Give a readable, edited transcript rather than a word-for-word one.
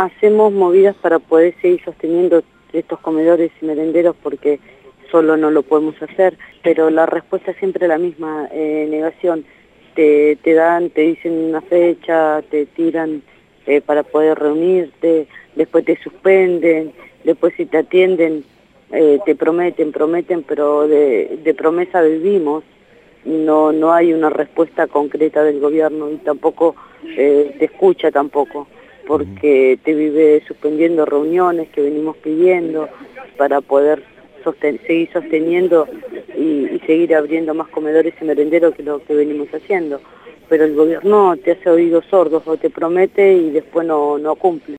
hacemos movidas para poder seguir sosteniendo estos comedores y merenderos porque solo no lo podemos hacer, pero la respuesta siempre es la misma, negación. Te dicen una fecha, te tiran para poder reunirte, después te suspenden, después si te atienden te prometen, pero de promesa vivimos. No hay una respuesta concreta del gobierno y tampoco te escucha tampoco, porque te vive suspendiendo reuniones que venimos pidiendo para poder seguir sosteniendo y seguir abriendo más comedores y merenderos que lo que venimos haciendo. Pero el gobierno te hace oídos sordos, o te promete y después no cumple.